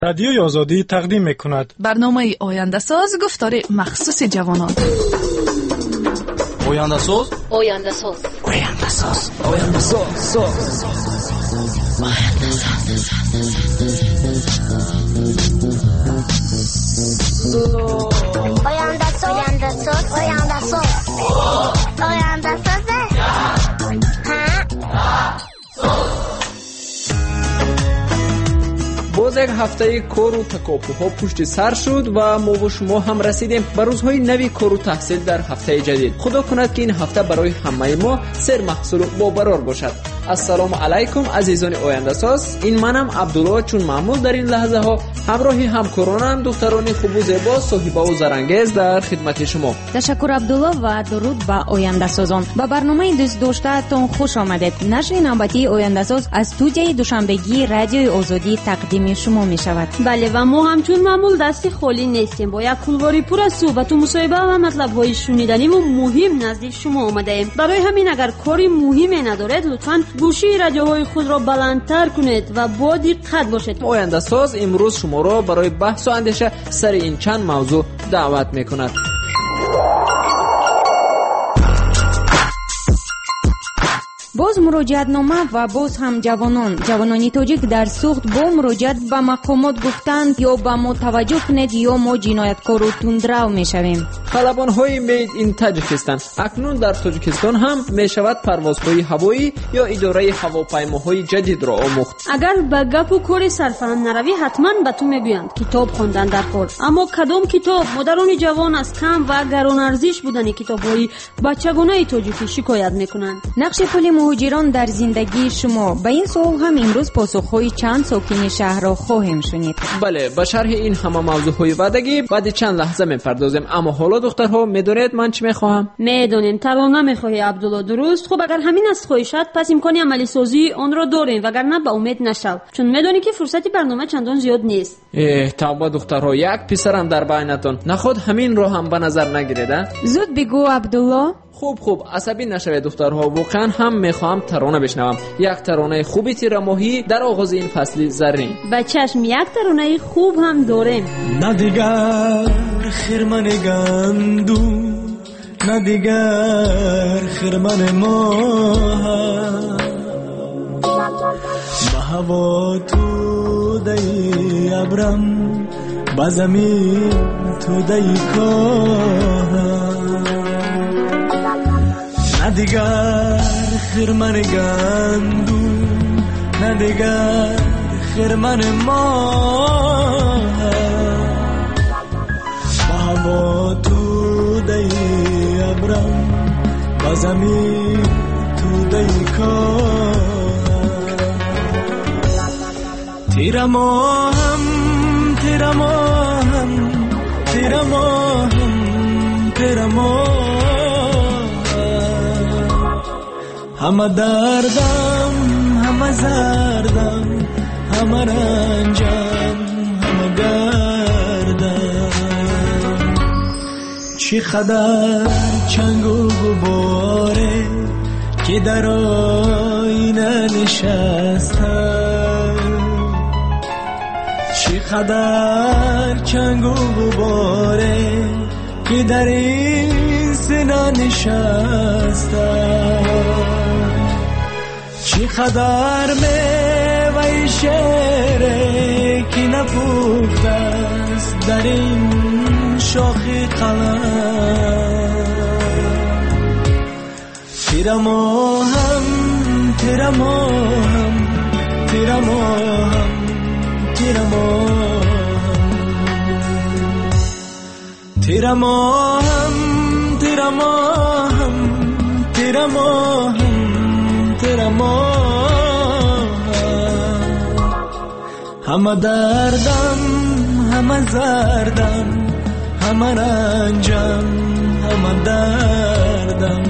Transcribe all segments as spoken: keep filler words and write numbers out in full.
رادیوی آزادی تقدیم می‌کند برنامه آینده ساز گفتار مخصوص جوانان. آینده ساز آینده ساز آینده ساز آینده ساز آینده ساز آینده ساز آینده ساز آینده ساز باز یک هفته کار و تکاپوها پشت سر شد و ما و شما هم رسیدیم به روزهای نوی کار و تحصیل در هفته جدید. خدا کند که این هفته برای همه ما سر محصول با برار باشد. السلام علیکم عزیزان آینده ساز. این منم عبدالله، چون معمول در این لحظه ها همراهی همکارانم دختران خوب و زیبا صاحبه و زرانگیز در خدمت شما. تشکر عبدالله و درود به آینده سازان. به برنامه دوست داشتهتون خوش آمدید. نشر نوبتی آینده ساز از استودیوی دوشنبگی رادیوی آزادی تقدیم شما می شود. بله و ما همچون معمول دستی خالی نیستیم. با یک کلواری پر از صحبت و مصاحبه و مطلب های شنیدنی و مهم نزدیک شما آمده ایم. برای همین اگر کاری مهمی ندارید لطفاً گوشی رادیوهای خود را بلندتر کنید و با دقت باشید. آینده ساز امروز شما را برای بحث و اندیشه سر این چند موضوع دعوت می کند. باز مراجعت نامه و باز هم جوانان جوانانی تاجیک در سوخت با مراجعت به مقامات گفتند یا به ما توجه کنید یا ما جنایتکار و تندرو می شویم. خلبان های مید این تاجیکستان اکنون در تاجیکستان هم می شود پروازهای هوایی یا اداره هواپیماهای جدید را آموخت. اگر به گپ و کار سرفهم نروی حتما به تو میگویند کتاب خواندن در کار، اما کدام کتاب؟ مادران جوان از کم و گران ارزش بودن کتاب‌های بچگانه تاجیکی شکایت میکنند. نقش پل مهاجران در زندگی شما، به این سوال هم امروز پاسخ‌های چند ساکن شهر را خواهیم شنید. بله، به شرح این همه موضوع‌های بعدی بعد چند لحظه میپردازیم. اما حالا دخترها میدونید من چی میخواهم؟ میدونیم ترانه میخواهی عبدالله، درست؟ خب اگر همین از خواهشات پس امکانی عملی سازی آن را داریم، وگرنه به امید نشو، چون میدونی که فرصتی برنامه چندان زیاد نیست. اه توبه دخترها، یک پسرم در بینتون، نخود همین رو هم به نظر نگیرید. زود بگو عبدالله. خوب خوب عصبی نشوید دخترها، واقعا هم میخوام ترانه بشنوم، یک ترانه خوبی تیرماهی در آغاز این فصل زرین. به چشم یک ترانه خوب هم داریم. نه دیگر خرمن گندو، نه دیگر خرمن ماه، به هوا تو دی ابرم، به زمین تو دی کاه. نه دیگر خرمن گندو، نه دیگر خرمن ماه، با هوا تو دی ابرم، با زمین تو دی کار. تیره ماهم تیره ماهم تیره ماهم تیره ماهم، همه دردم همه زردم همه رنجم همه گردم، چی قدر چنگ و غباره که در آینه نشسته، چی قدر چنگ و غباره که در این سینه نشسته، چی قدر میوه شعره که نپخته است در این شاخ قلم. تیره ماهم تیره ماهم تیره ماهم تیره ماهم تیره ماهم تیره ماهم تیره ماهم تیره ماهم، همه دردم همه زردم همه رنجم همه دردم.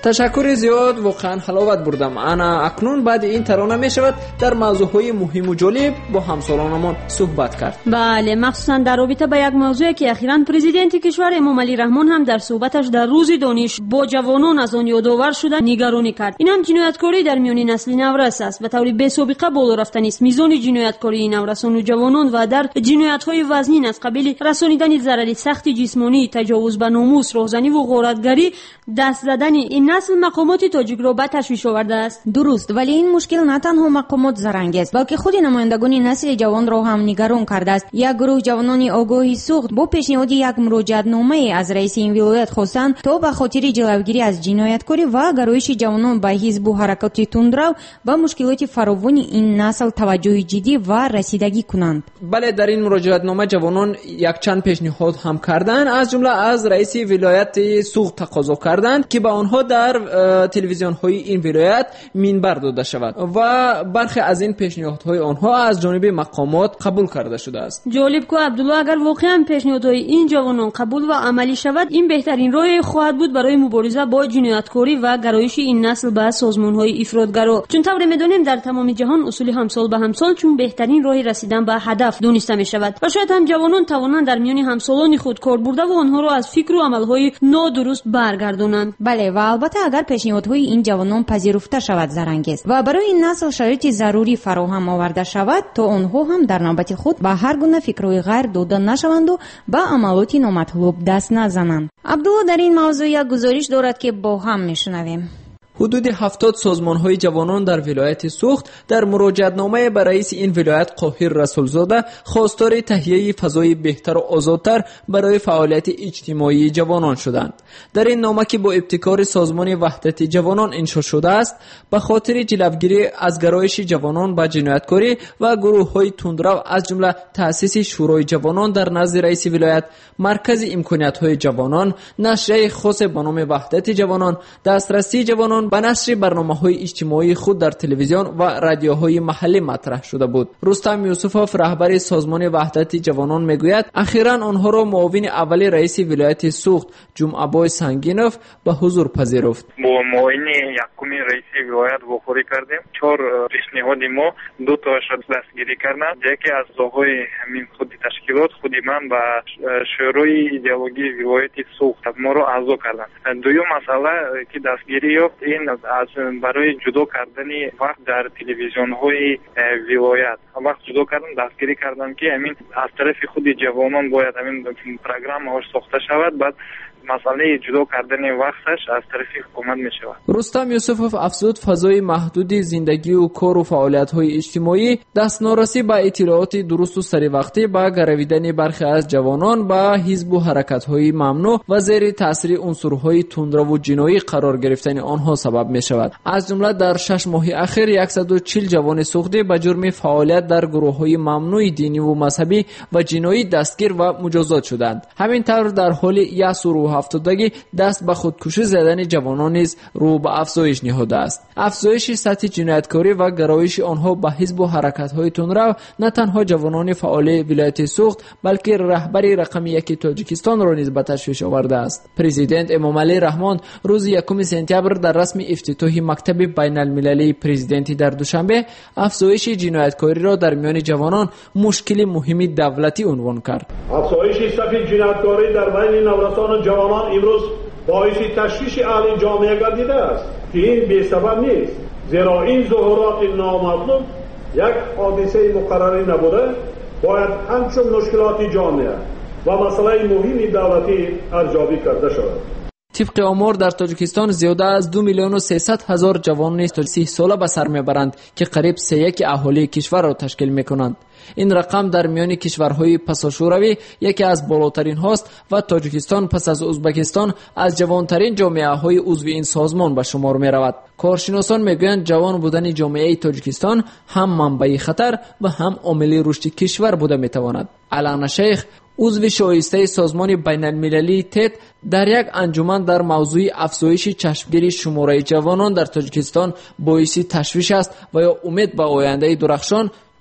تشکر زیاد، واقعا حلاوت بردم. انا اکنون بعد این ترانه می شود در موضوعهای مهم و جالب با همسالانمان صحبت کرد. بله، مخصوصا در رابطه با یک موضوعی که اخیراً پرزیدنت کشور امامعلی رحمان هم در صحبتش در روز دانش با جوانان از آن یادآور شده نگرانی کرد. این هم جنایتکاری در میان نسل نورس است و طوری بی سابقه بالا رفتنی است. میزان جنایتکاری نورسان و جوانان و در جنایت‌های وزنین از قبیل رسانیدن ضرر سخت جسمانی، تجاوز به ناموس، راهزنی و غارتگری دست زدن این نسل مقامات تاجیک را به تشویش آورده است. درست، ولی این مشکل نه تنها مقامات زرنگ است بلکه خود نمایندگان نسل جوان را هم نگران کرده است. یک گروه جوانان آگاهی سوخت با پیشنهاد یک مراجعتنامه از رئیس این ولایت خواستند تا به خاطر جلوگیری از جنایتکاری و گرایش جوانان به حزب و حرکات تندرو و مشکلات فراوان این نسل توجه جدی و رسیدگی کنند. بله، در این مراجعتنامه جوانان یک چند پیشنهاد هم کردند. از جمله از رئیس ولایت سوخت تقاضا کردند که به آنها در تلویزیون های این ولایت منبر داده شود و برخی از این پیشنهادهای آنها از جانب مقامات قبول کرده شده است. جالب که عبدالله اگر واقعا پیشنهادهای این جوانان قبول و عملی شود، این بهترین راه خواهد بود برای مبارزه با جنایتکاری و گرایش این نسل به سازمان‌های افراطگرا. چون طور می‌دانیم در تمام جهان اصول همسال به همسال چون بهترین راه رسیدن به هدف دونسته می‌شود و شاید هم جوانان توانند در میان همسالان خود کار برده و آنها را از فکر و عمل‌های نادرست برگردانند. بله، و البته اگر پیشنهادهای این جوانان پذیرفته شود زرنگ است و برای این نسل شرایط ضروری فراهم آورده شود تا آنها هم در نوبت خود به هر گونه فکرهای غیر داده نشوند و به عملات نامطلوب دست نزنند. عبدالله در این موضوع یک گزارش دارد که با هم میشنویم. حدود هفتاد سازمان‌های جوانان در ولایت سوخت در مراجعتنامه به رئیس این ولایت قاهر رسولزاده خواستار تهیه فضای بهتر و آزادتر برای فعالیت اجتماعی جوانان شدند. در این نامه که با ابتکار سازمان وحدت جوانان انشا شده است، به خاطر جلوگیری از گرایش جوانان به جنایتکاری و گروه‌های تندرو از جمله تأسیس شورای جوانان در نزد رئیس ولایت، مرکز امکانیت‌های جوانان، نشریه خاص به نام وحدت جوانان، دسترسی جوانان به نشر برنامه‌های اجتماعی خود در تلویزیون و رادیوهای محلی مطرح شده بود. رستم یوسفوف رهبر سازمان وحدت جوانان میگوید اخیراً آنها را معاون اول رئیس ولایت سوخت جمعه‌بای سنگینوف به حضور پذیرفت. با معاون یکم رئیس ولایت واخوری کردیم. چهار پیشنهاد ما دو تا شد دستگیری کردن. یکی از اعضای همین خود تشکیلات خود من و شورای ایدئولوژی ولایت سوخت ما را اعضا کردن. دوم مسئله که دستگیری یافت این از برای جدا کردن وقت در تلویزیون های ولایت وقت جدا کردن دستگیری کردن که همین از طرف خود جوانان باید همین پروگرام هاش ساخته شود، بعد مسئله جدا کردن وقتش از طرف حکومت می شود. رستم یوسفوف افزود فضای محدود زندگی و کار و فعالیت های اجتماعی، دستنارسی به اطلاعات درست و سری وقتی به گرویدن برخی از جوانان به حزب و حرکت های ممنوع و زیر تاثیر عنصرهای تندرو و جنایی قرار گرفتن آنها سبب می شود. از جمله در شش ماه اخیر صد و چهل جوان سوخته به جرم فعالیت در گروه های ممنوع دینی و مذهبی و جنایی دستگیر و مجازات شدند. همینطور در حال یأس و هفتادگی دست به خودکشی زدن جوانان نیز رو به افزایش نهاده است. افزایش سطح جنایتکاری و گرایش آنها به حزب و حرکت‌های تندرو نه تنها جوانان فعال ولایت سوخت بلکه رهبر رقم یک تاجیکستان را نیز به تشویش آورده است. پرزیدنت امامعلی رحمان روز یکم سپتامبر در رسم افتتاح مکتب بین المللی پرزیدنتی در دوشنبه افزایش جنایتکاری را در میان جوانان مشکل مهمی دولتی عنوان کرد. افزایش سطح جنایتکاری در بین نورسان جوانان امروز باعث تشویش اهل جامعه گردیده است که این بی سبب نیست، زیرا این ظهورات نامطلوب یک حادثه مقرری نبوده، باید همچون مشکلات جامعه و مسئله مهم دولتی ارزیابی کرده شود. طبق آمار در تاجیکستان زیاده از دو میلیون و سیصد هزار جوان تا سی ساله به سر میبرند که قریب سه یک اهالی کشور را تشکیل میکنند. این رقم در میان کشورهای پساشوروی یکی از بالاترین هاست و تاجیکستان پس از ازبکستان از جوانترین جامعه های عضو این سازمان به شمار می رود. کارشناسان میگویند جوان بودن جامعه تاجیکستان هم منبع خطر و هم عامل رشد کشور بوده می تواند. علان شیخ عضو شایسته سازمان بین المللی تت در یک انجمن در موضوع افزایش چشمگیری شماره جوانان در تاجیکستان باعث تشویش است و یا امید به آینده درخشان،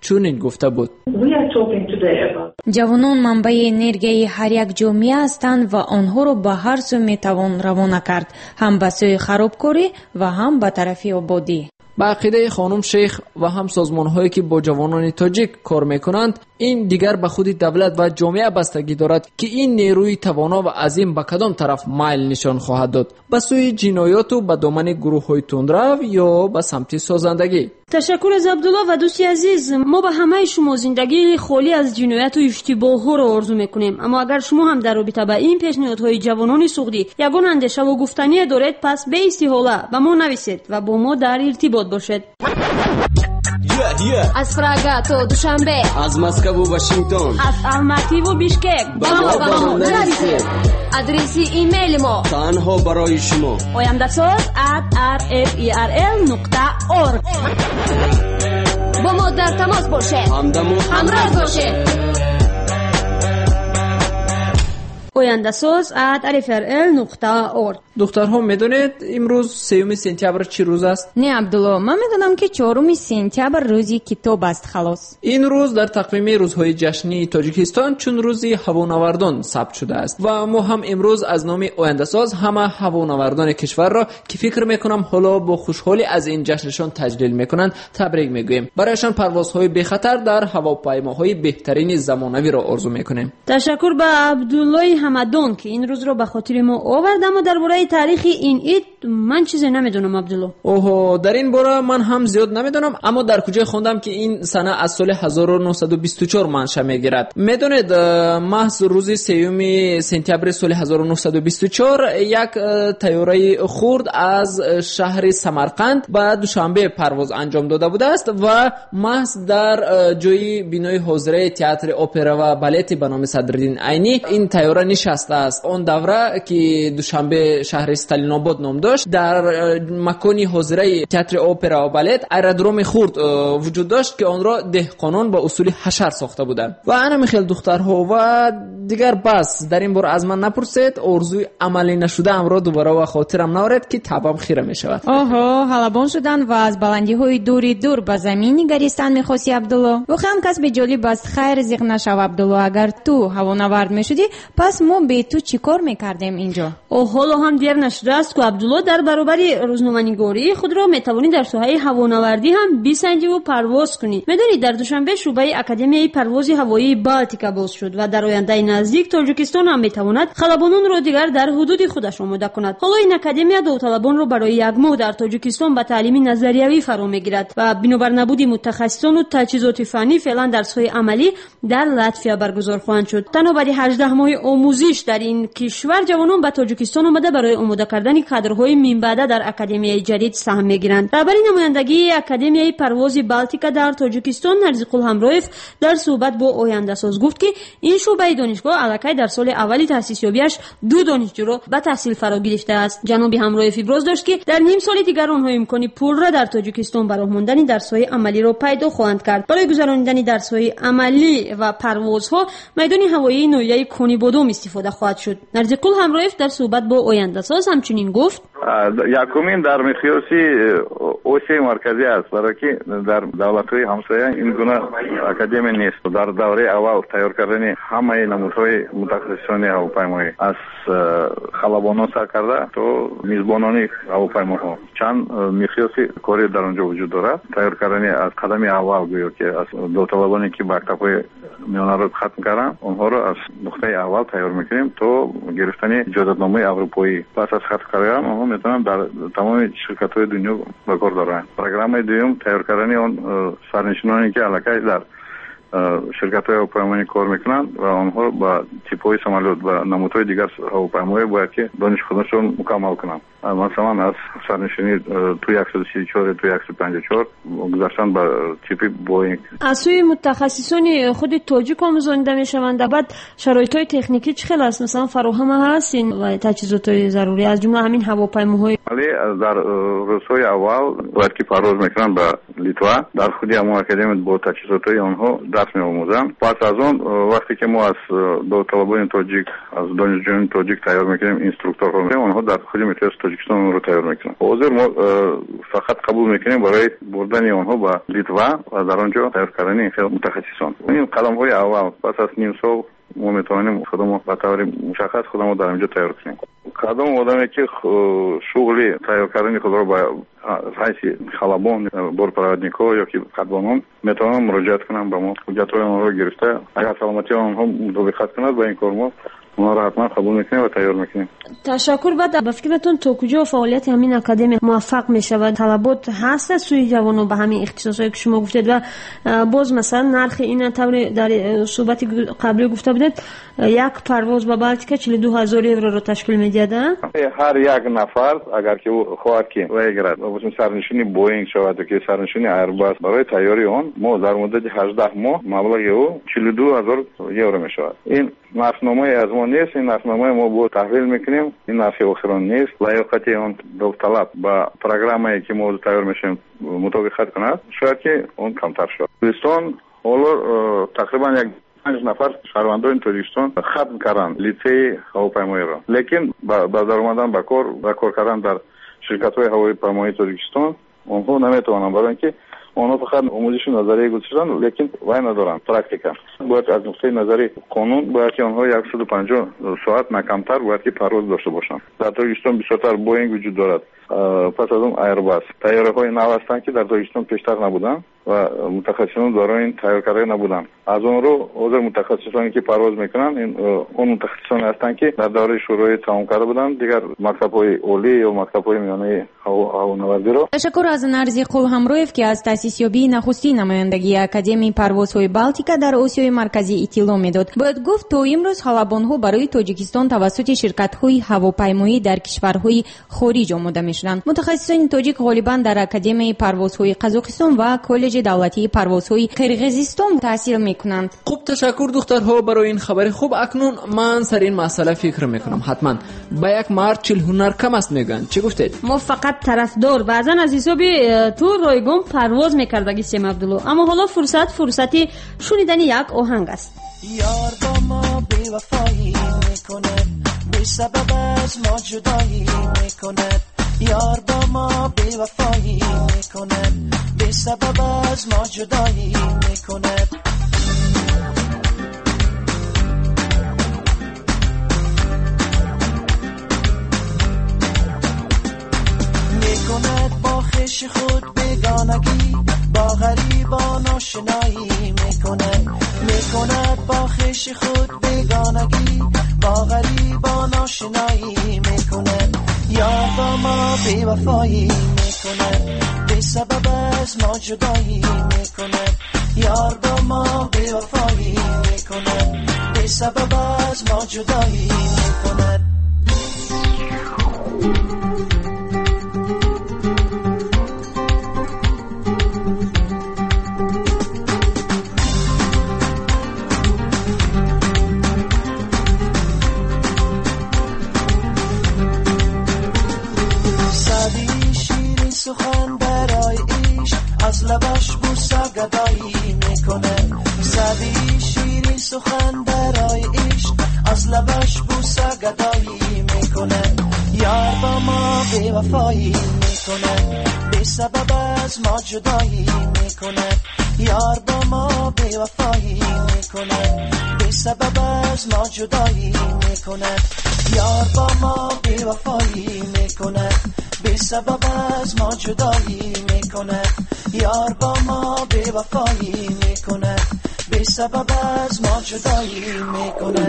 چنین گفته بود: جوانان منبع انرژی هر یک جامعه هستند و آنها را به هر سو میتوان روانه کرد، هم به سوی خرابکاری و هم به طرف آبادی. با عقیده خانم شیخ و هم سازمان‌هایی که با جوانان تاجیک کار میکنند، این دیگر به خود دولت و جامعه بستگی دارد که این نیروی توانا و عظیم به کدام طرف مایل نشان خواهد داد: به سوی جنایات و به دامن گروه‌های تندرو یا به سمت سازندگی. تشکر از عبدالله و دوستی عزیز. ما به همه شما زندگی خالی از جنایت و اشتباه‌ها را آرزو میکنیم، اما اگر شما هم در رابطه با این پیشنهادهای جوانان سوختی یگان اندیشه و گفتنی دارید، پس به استحاله به ما نویسید و با ما در ارتباط باشید. Yeah, yeah. از پراگا تا دوشنبه، از مسکو و واشنگتن، از الماتی و بیشکک با ما با ما نویسید. ادرسی ایمیل ما تنها برای شما oyandasaz at r f e r l نقطه org. با ما در تماس باشید، همراه باشید. oyandasaz at r f r l نقطه org. دخترها میدونید امروز سیوم سپتامبر چی روز است؟ نه عبدالله، من میدونم که چهارم سپتامبر روزی کتاب است. خلاص این روز در تقویم روزهای جشنی تاجیکستان چون روزی هوانوردان ثبت شده است و ما هم امروز از نام آینده‌ساز همه هوانوردان کشور را که فکر میکنم حالا با خوشحالی از این جشنشان تجلیل میکنند تبریک میگویم. برایشان پروازهای بی خطر در هواپیماهای بهترین زمانوی را آرزو میکنیم. تشکر به عبدالله حمدان که این روز را به خاطر ما آورد. اما درباره تاریخ این عید من چیزی نمیدونم عبدالله. اوه، در این باره من هم زیاد نمیدونم، اما در کجا خوندم که این سنه از سال هزار و نهصد و بیست و چهار منشأ میگیرد. میدونید محض روز سیوم سپتامبر سال هزار و نهصد و بیست و چهار یک طیاره خرد از شهر سمرقند به دوشنبه پرواز انجام داده بوده است و محض در جای بینای حاضره تئاتر اپرا و بالت به نام صدرالدین عینی این طیاره نشسته است. اون دوره که دوشنبه شهر استالین آباد نام داشت، در مکانی حاضره تئاتر اپرا و بالت ایرودروم خرد وجود داشت که آن را دهقانان با اصول حشر ساخته بودند. و انا میخیل دخترها و دیگر بس در این بار از من نپرسید، ارزوی عملی نشده ام را دوباره و خاطرم نورد که تبم خیره میشود. آها، حلبان شدن و از بلندی های دوری دور به زمین نگریستن میخواستی عبدالله؟ واقعا کس به جالب است. خیر زیغ نشو عبدالله، اگر تو هوانورد میشدی پس ما به تو چی کار میکردیم اینجا؟ او حالا هم دیر نشده است که عبدالله در برابر روزنامه‌نگاری خود را میتوانی در ساحه هوانوردی هم بسنجی و پرواز کنی. میدونید در دوشنبه شعبه اکادمی پرواز هوایی بالتیکا باز شد و در آینده نزدیک تاجیکستان هم میتواند خلبانان را دیگر در حدود خودش آماده کند. حالا این اکادمی داوطلبان را برای یک ماه در تاجیکستان به تعلیم نظریوی فرا میگیرد و بنابر نبود متخصصان و تجهیزات فنی فعلا درس‌های عملی در لاتویا برگزار خواهند شد. تنها بعد هجده ماه آموزش در این کشور جوانان به تاجیکستان آمده برای آماده کردن کادرهای من بعد در اکادمی جدید سهم میگیرند. رهبر نمایندگی اکادمی پرواز بالتیکا در تاجیکستان نرزیقول همرایف در صحبت با آینده‌ساز گفت که این شعبه دانشگاه الکی در سال اولی تأسیس یابیش دو دانشجو را به تحصیل فرا گرفته است. جناب همرایف ابراز داشت که در نیم سال دیگر آنها امکان پول را در تاجیکستان برای ماندن درس‌های عملی را پیدا خواهند کرد. برای گذراندن درس‌های عملی و پروازها میدان هوایی نویای کونی بادام استفاده خواهد شد. نرزیقول همرایف در صحبت با آینده‌ساز همچنین گفت: یکمین در مقیاسی اوسی مرکزی است، برای که در دولت‌های همسایه این گونه اکادمی نیست. در دوره اول تیار کردن همه نمودهای متخصصان هواپیمایی از خلبانان سر کرده تو میزبانانی هواپیماها چند مقیاسی کاری در آنجا وجود دارد. تیار کردن از قدم اول گویا که از داوطلبانی که مکتب‌های میانه رو ختم کردن اونها رو از نقطه اول تیار میکنیم تو گرفتن اجازه‌نامه اروپایی. پس از ختم کردن اونها میتونن در تمام شرکت‌های دنیا به کار دارن. پروگرام دوم تیار کردن اون سرنشینانی که الکی در شرکت‌های هواپیمایی کار میکنن و آنها با تیپ‌های سمالوت و نمودهای دیگر هواپیمایی باید که دانش خودشون مکمل کنن. مثلا از سرنشینی توی صد و سی و چهار توی صد و پنجاه و چهار گذاشتن به تیپ بوینگ. از سوی متخصصان خود تاجیک آموزانده میشوند. بعد شرایط‌های تکنیکی چه خیلی است؟ مثلا فراهم هستین و تجهیزات ضروری از جمله همین هواپیماهای. ولی در روزهای اول وقتی که پرواز میکنن به لیتوا در خودی همون اکادمی با تجهیزات آنها درس می‌آموزن. پس از اون وقتی که ما از داوطلبان طالبان تاجیک از دانشجویان تاجیک تیار میکنیم، اینستروکتورها میکنیم، آنها در خود مقیاس تاجیکستان رو تیار میکنن. حاضر ما فقط قبول میکنیم برای بردن آنها به لیتوا و در آنجا تیار کردن متخصصان. این قدم های اول. پس از نیم سال ما میتوانیم خودمون به طور مشخص خودمون در اینجا تیار کنیم. قدم آدمی که شغلی تیار کردن خود را به حیث خلبان، بورپرودنیک‌ها یا که قدبانان میتوانن مراجعت کنن به ما. حجت‌های آنها را گرفته اگر سلامتی آنها مطابقت کند با این کار ما ما را حتما قبول میکنیم و تیار میکنیم. تشکر. بعد به فکرتون تا کجا فعالیت همین اکادمی موفق میشه و طلبات هست سوی جوانان به همین اختصاصایی که شما گفتید و باز مثلا نرخ این طور در صحبت قبلی گفته بودید یک پرواز به بالتیکا چهل و دو هزار یورو رو تشکیل میدهد. هر یک نفر اگر که او خواهد که بگیرد مثلا سرنشینی بوئینگ شود که سرنشینی ایرباس برای تیاری آن ما در مدت هجده ماه مبلغ او چهل و دو هزار یورو میشود. این نرخنامه از ما نیست، این نرخنامه ما با تحویل میکنیم، این نرخ آخران نیست. لایقت آن داوطلب با پروگرامی که ما تیار میشیم مطابقت کند شاید که اون کمتر شود. دوستان حالا تقریبا یک پنج نفر شهروندان تاجیکستان ختم کردن لیسه هواپیمایی را، لیکن با در اومدن به کار و کار کردن در شرکت‌های هواپیمایی تاجیکستان اونها نمیتوانند، برای اینکه آنها فقط آموزش نظری گذاشتن لیکن وای ندارن پرکتیکا. باید از نقطه نظری قانون باید که آنها صد و پنجاه ساعت نه کمتر باید که پرواز داشته باشند. در تاجیکستان بسیارتر بوئینگ وجود دارد، پس از اون ایرباس تیاره‌های نو هستند که در تاجیکستان پیشتر نبودن و متخصصان دارای این تیار کرده نبودن. از اون رو حاضر متخصصانی که پرواز میکنن این اون متخصصان هستند که در دوره شروعی تمام کرده بودن دیگر مکتب‌های عالی یا مکتب‌های میانه هوانوردی رو. تشکر از نرزی قول همرویف که از تأسیسیابی نخستین نمایندگی اکادمی پروازهای بالتیکا در آسیای مرکزی اطلاع میداد. باید گفت تا امروز خلبان‌ها برای تاجیکستان توسط شرکت‌های هواپیمایی در کشورهای خارج آماده میشدند. متخصصان تاجیک غالبا در اکادمی پروازهای قزاقستان و کالج دولتی پروازهای قرقیزستان تحصیل میکنند. خوب تشکر دخترها برای این خبر خوب. اکنون من سر این مسئله فکر میکنم حتما با یک مرد چل هنر کم است میگن. چی گفتید؟ ما فقط طرفدار بعضا از حساب تو رایگان پرواز میکردگی سیم عبدالله، اما حالا فرصت فرصتی شنیدن یک آهنگ است. یار با ما بی‌وفایی میکنه، بی سبب از ما جدایی میکنه. یار با ما بی‌وفایی میکنه، بی سبب از ما جدایی میکنه. میکند با خویش خود بیگانگی، با غریبان آشنایی میکند. میکند با خویش خود بیگانگی، با غریبان آشنایی میکند. یار با ما بی‌وفایی میکند، بی سبب از ما جدایی میکند. یار با ما بی‌وفایی میکند، بی سبب از ما جدایی میکند. سخن برای عشق از لبش بوسه گدایی میکنه. سبی شیرین سخن برای عشق از لبش بوسه گدایی میکنه. یار با ما بی‌وفایی میکنه، بی سبب از ما جدایی میکنه. یار با ما بی‌وفایی میکنه، بی سبب از ما جدایی میکنه. یار با ما بی‌وفایی میکنه، بی سبب از ما جدایی میکنه. یار با ما بی‌وفایی میکنه، بی سبب از ما جدایی میکنه.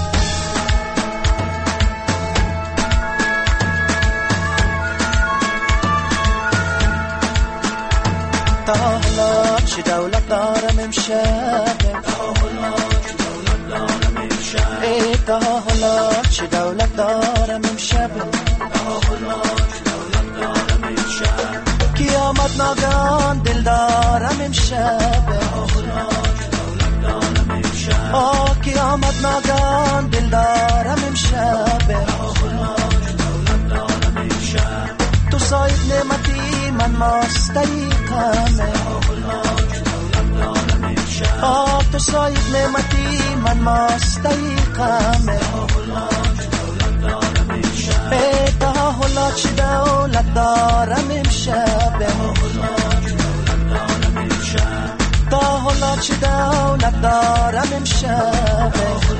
تا حالا چه دولت دارم امشب، تا حالا چه دولت دارم امشب، ای تا حالا چه دولت دارم امشب، تا حالا چه دولت دارم امشب. قیامت ناگهان دل دارم امشب، تا حالا چه دولت دارم امشب. آه قیامت ناگهان دل دارم امشب، تا حالا چه دولت دارم امشب. تو صاحب نعمتی من مستحقم، تا حالا چه دولت دارم امشب. آب تو سایب نعمتی من ماستی قمه ای تهاهلا چی دولت دارم امشب تهاهلا چی دولت دارم امشب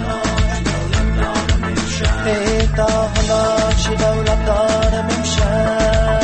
ای تهاهلا چی دولت دارم امشب.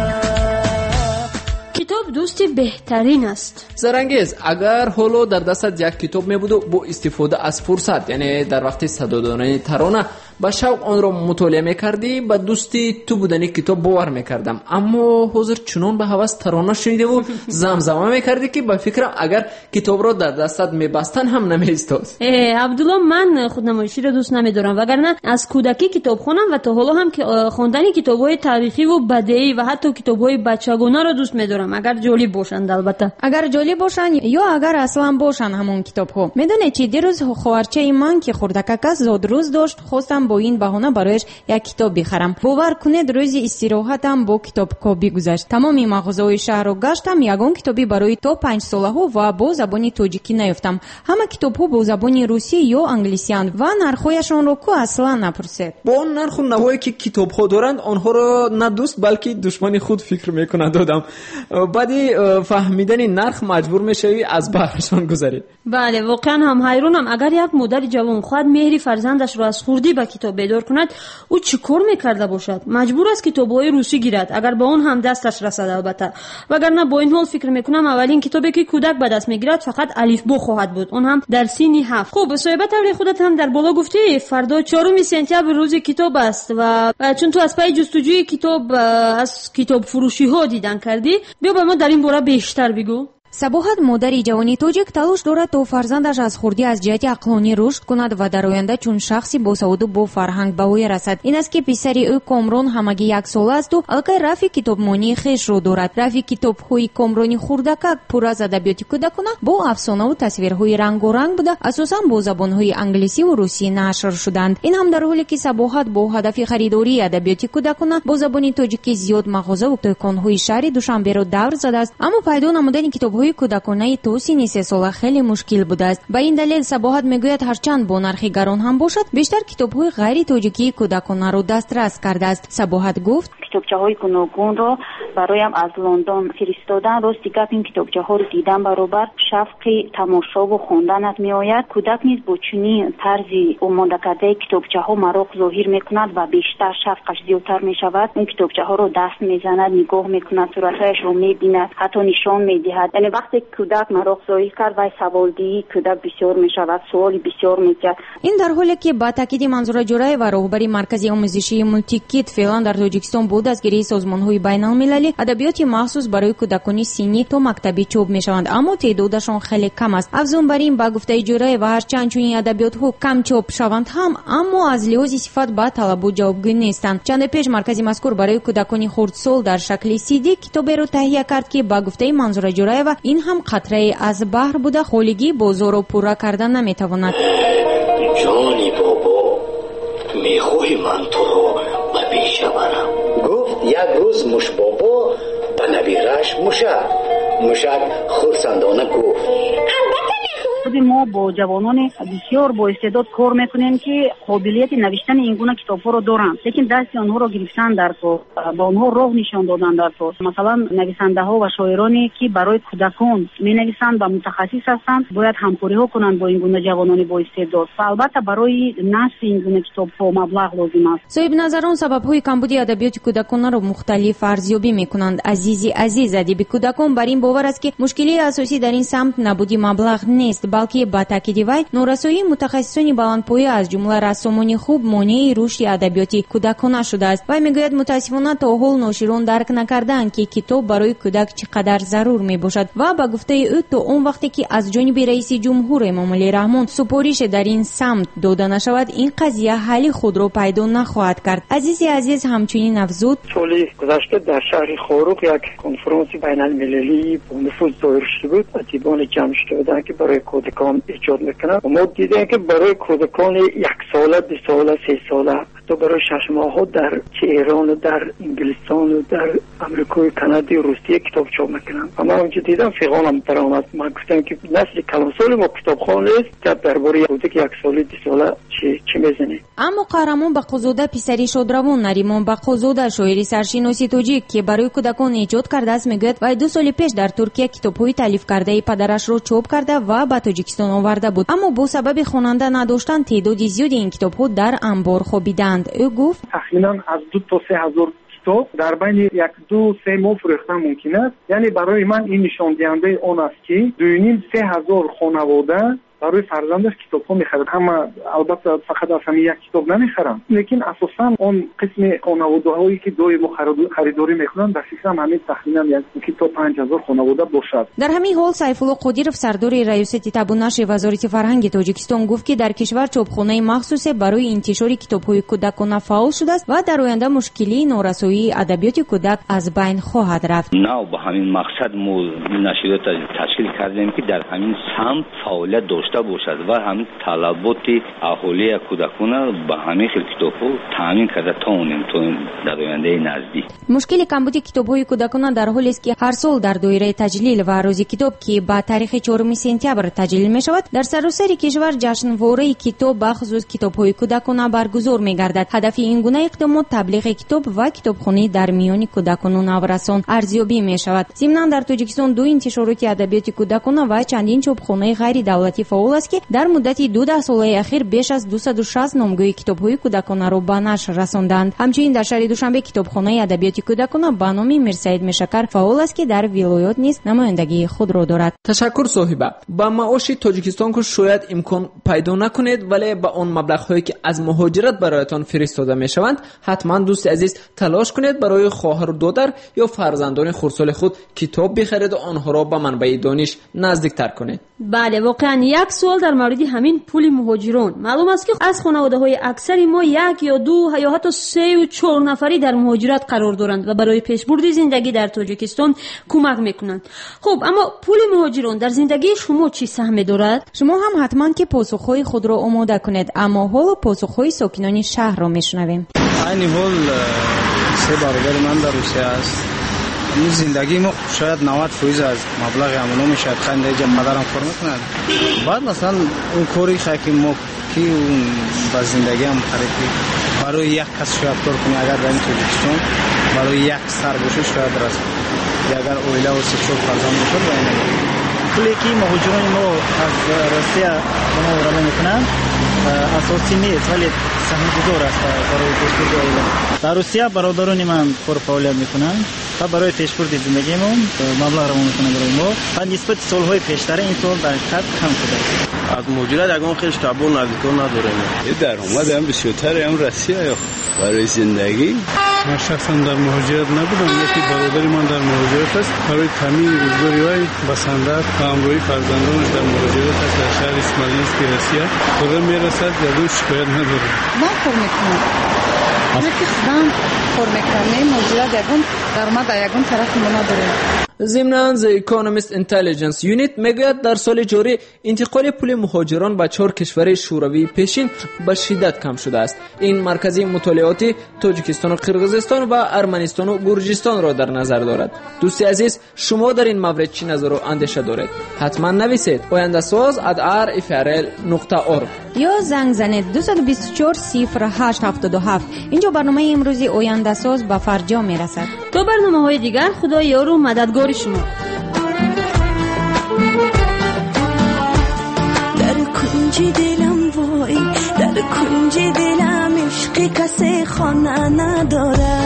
کتاب دوستی بهترین است. زرنگیز اگر حالا در دستت یک کتاب می بود و با استفاده از فرصت، یعنی در وقت صدا دادن ترانه با شوق آن را مطالعه میکردی، با دوستی تو بودنی کتاب باور میکردم، اما حاضر چنان به هوس ترانه شنیده و زمزمه میکردی که با فکرم اگر کتاب را در دستت میبستن هم نمیستاد. عبدالله من خودنمایشی را دوست نمیدارم، وگرنه از کودکی کتاب خوانم و تا حالا هم که خواندن کتاب‌های تاریخی و بدیعی و حتی کتاب‌های بچگانه را دوست میدارم، اگر جالب باشند. البته اگر جالب باشن یا اگر اصلا باشن همون کتاب‌ها. میدونی چی، دیروز خواهرچه من که خردکک است زاد روز داشت، خواستم با این بهانه برایش یک کتاب بخرم. باور کنید روز استراحتم با کتاب کابی گذشت. تمام مغازه‌های شهر رو گشتم، یگان کتابی برای تا پنج ساله‌ها و با زبان تاجیکی نیافتم. همه کتاب‌ها با زبان روسی یا انگلیسی اند و نرخ‌هایشان رو کو اصلا نپرسید. با اون نرخ و نوایی که کتاب‌ها دارند آنها را نه دوست بلکه دشمن خود فکر می‌کنند. دادم بعدی فهمیدن نرخ مجبور میشوی از بحرشان گذری. بله واقعا هم حیرانم، اگر یک مادر جوان خواهد مهری فرزندش را از خردی به کتاب بیدار کند او چی کار میکرده باشد؟ مجبور است کتاب‌های روسی گیرد اگر با اون هم دستش رسد البته، وگرنه با این حال فکر میکنم اولین کتابی که کودک به دست میگیرد فقط الفبا خواهد بود، اون هم در سن هفت. خب صاحب تبلیغ خودت هم در بالا گفتی فردا چهارم سپتامبر روز کتاب است و چون تو از پای جستجوی کتاب از کتاب فروشی ها دیدن کردی، بیا به ما در این باره بیشتر بگو. سباحت مادری جوانی توجیک تلاش دارد تا فرزندش از خردی از جهت عقلانی رشد کند و در آینده چون شخصی با سواد و با فرهنگ به او رسد. این است که پسری او کامران همگی یک سال است و الکی رفی کتابمانی خویش را دارد. رفی کتاب‌های کامرانی خردکک پر از ادبیات کودکانه با افسانه و تصویرهای رنگارنگ بوده، اساساً با زبان‌های انگلیسی و روسی نشر شدند. این هم در حالی که سباحت با هدف خریداری ادبیات کودکانه با زبان تاجیکی زیاد مغازه و دکان‌های شهر دوشنبه را دور زده است، اما پیدا نمودن کتاب کودکانه تا سن سه ساله خیلی مشکل بوده است. به این دلیل سباحت میگوید هرچند با نرخ گران هم باشد بیشتر کتاب‌های غیر تاجیکی کودکانه را دسترس کرده است. سباحت گفت کتابچه‌های گوناگون را برایم از لندن فرستادن. راستی گپ این کتابچه‌ها رو دیدن برابر شوق تماشا و خواندنت میآید. کودک نیز با چنین طرزی آماده کرده کتابچه‌ها مراق ظاهر میکند و بیشتر شوقش زیادتر میشود. اون کتابچه‌ها رو دست میزند، نگاه میکند، صورتش رو میبیند، حتی نشان میدهد. یعنی وقتی کودک مراق ظاهر کرد و سوالدهی کودک بسیار میشود، سوال بسیار میکرد. این در حالی که با تاکید منظور جورای و راهبری مرکز آموزشی مولتیکیت فعلا در تاجیکستان بود از گیری سازمان‌های بین‌المللی ادبیات مخصوص برای کودکان سنی تا مکتبی چوب می‌شوند، اما تعدادشان خیلی کم است. افزون بر این با گفته جورای و هرچند چون این ادبیات‌ها کم چوب شوند هم اما از لحاظ صفت با طلب و جوابگو نیستند. چند پیش مرکز مذکور برای کودکان خردسال در شکل سی دی کتابی را تهیه کرد که با گفته منظور جورای و این هم قطره از بحر بوده، خولگی بازار را پورا کردن نمی‌تواند. جانی بابا میخوای من تو رو به پیش برم. گفت یک روز مش بابا به نبیرش مشک مشک خرسندانه گفت خود ما با جوانان بسیار با استعداد کار میکنیم که قابلیت نوشتن این گونه کتاب‌ها رو دارند، لیکن دست آنها رو گرفتن در کار، با آنها راه نشان دادن در کار. مثلا نویسنده‌ها و شاعرانی که برای کودکان می‌نویسند و متخصص هستند باید همکاری ها کنند با این گونه جوانان با استعداد. البته برای نشر این گونه کتاب‌ها مبلغ لازم است. صاحب نظران سبب‌های کمبود ادبیات کودکان را مختلف ارزیابی می‌کنند. عزیزی عزیز ادب کودکان بر این باور است که مشکلی اساسی در این سمت نبودی مبلغ نیست، بلکه با تاکید وی نورسایی متخصصان بلندپایه از جمله رسامان خوب مانع رشد ادبیات کودکانه شده است. وی میگوید متاسفانه تا حال ناشران درک نکردند که کتاب برای کودک چقدر ضرور میباشد و با گفته او تا اون وقتی که از جانب رئیس جمهور امام علی رحمان سپارش در این سمت داده نشود این قضیه حل خود را پیدا نخواهد کرد. عزیزی عزیز همچنین افزود سال گذشته در شهر خاروق یک کنفرانس بین المللی با نفوذ ظاهر شده بود. ادیبان جمع شده بودند که برای کودکان ایجاد میکنن و ما دیدیم که برای کودکان یک ساله، دو ساله، سه ساله کتاب برای شش ماه در چه ایران و در انگلستان و در امریکا و کانادا و روسیه کتاب چاپ میکنن. اما اونجا دیدم فیغانم درآمد. من گفتم که نسل کلانسال ما کتابخوان است درباره کودک یک ساله دو ساله چی چی میزنه. اما قهرمان بقوزاده پسری شادروان نریمان بقوزاده شاعری سرشناسی تاجیک که برای کودکان ایجاد کرده است میگوید و دو سال پیش در ترکیه کتاب‌های تالیف کرده پدرش را چاپ کرده و به تاجیکستان آورده بود، اما با سبب خواننده نداشتن تعداد زیادی این کتاب‌ها در انبار خوابیدند. او گفت تقریبا از دو تا سه هزار کتاب در بین یک دو سه ماه فروختن ممکن است. یعنی برای من این نشان دهنده آن است که دو و نیم سه هزار خانواده برای فرزندش کتاب‌ها می‌خرند. اما البته فقط از همین یک کتاب نمی‌خرند، لیکن اساساً اون قسم خانواده‌هایی که دوی خریداری می‌کنند در سیستم همین تقریباً یک کتاب پنج هزار خانواده باشد. در همین حال سیفالله قادیرов سردار ریاست تبونش وزارت فرهنگ تاجیکستان گفت که در کشور چاپخانه مخصوص برای انتشار کتاب‌های کودکانه فعال شده است و در آینده مشکلی نارسایی ادبیات کودک از بین خواهد رفت. نه با همین مقصد ما نشریات تشکیل کردیم که در همین سمت فعالیت داشته باشد و همین طلبات اهالی کودکان با همین خیلی کتاب‌ها تامین کرده تا اونیم تو در آینده نزدیک. مشکل کمبود کتاب‌های کودکان در حالی است که هر سال در دایره تجلیل و روز کتاب که با تاریخ چهارم سپتامبر تجلیل می‌شود در سراسر کشور جشنواره کتاب به خصوص کتاب‌های کودکان برگزار می‌گردد. هدف این گونه اقدامات تبلیغ کتاب و کتابخوانی در میان کودکان و نوآوران ارزیابی می‌شود. ضمناً در تاجیکستان دو انتشارات ادبیات کودکان و چندین چاپخانه غیر دولتی فعال است که در مدت دو ده ساله اخیر بیش از دویست و شصت نامگوی کتاب‌های کودکانه را به نشر رساندند. همچنین در شهر دوشنبه کتابخانه ادبیات کودکانه به نام میرسعید میشکر فعال است که در ولایت نیز نمایندگی خود را دارد. تشکر صاحبه. با معاش تاجیکستان که شاید امکان پیدا نکنید ولی با اون مبلغ‌هایی که از مهاجرت برایتان فرستاده میشوند حتما دوست عزیز تلاش کنید برای خواهر و دادر یا فرزندان خردسال خود کتاب بخرید و آنها را به منبع دانش نزدیکتر کنید. بله واقعا یک سوال در مورد همین پول مهاجران. معلوم است که از خانواده‌های اکثر ما یک یا دو یا حتی سه و چهار نفری در مهاجرت قرار دارند و برای پیشبرد زندگی در تاجیکستان کمک میکنند. خب اما پول مهاجران در زندگی شما چی سهم دارد؟ شما هم حتما که پاسخهای خود را آماده کنید، اما حالا پاسخهای ساکنان شهر را میشنویم. این حال سه برادر من در روسیه است. این زندگی ما شاید نود درصد از مبلغ امونو میشد خنده اینجا پدرم کار میکنند. بعد مثلا اون کاری که ما که اون با زندگی هم خریدی برای یک کس شاید کار کنی اگر در این تاجیکستان برای یک سر باشه شاید راست اگر اویله و سه چهار فرزند باشه و این پولی که مهاجران ما از روسیه به ما ارائه میکنن اساسی نیست ولی سهم گذار است برای پیشبرد اویله. در روسیه برادران من کار فعالیت میکنن و برای پیشبرد زندگیمون مبلغ رو میکنن برای ما و نسبت سالهای پیشتر این سال در حقیقت کم شده. از مهاجرت یگان خیلی تابو نزدیکان نداریم. یه درآمد هم بسیارتر هم روسیه برای زندگی. من شخصا در مهاجرت نبودم، یکی برادر من در مهاجرت است. برای تامین روزگاری وی بسندت و همراهی فرزندانش در مهاجرت است در شهر اسماعیلیسک روسیه. خدا میرسد یادون شکایت نداره. من کار میکنم. یکی خودم کار میکنم. مهاجرت یگان درآمد یگان طرف ما نداره. ضمناً The Economist Intelligence Unit میگوید در سال جاری انتقال پول مهاجران به چهار کشور شوروی پیشین به شدت کم شده است. این مرکزی مطالعاتی تاجیکستان و قرقیزستان و ارمنستان و گرجستان را در نظر دارد. دوستی عزیز شما در این مورد چی نظر و اندیشه دارید؟ حتما نویسید آینده ساز ات آر اف ار ال نقطه اورگ یا زنگ زنید دو دو چهار صفر هشت هفت هفت. اینجا برنامه امروزی آینده ساز به فرجا میرسد. تا برنامه‌های دیگر خدا یار و مددگار شما. در کنج دلم وای در کنج دلم عشق کسی خانه نداره.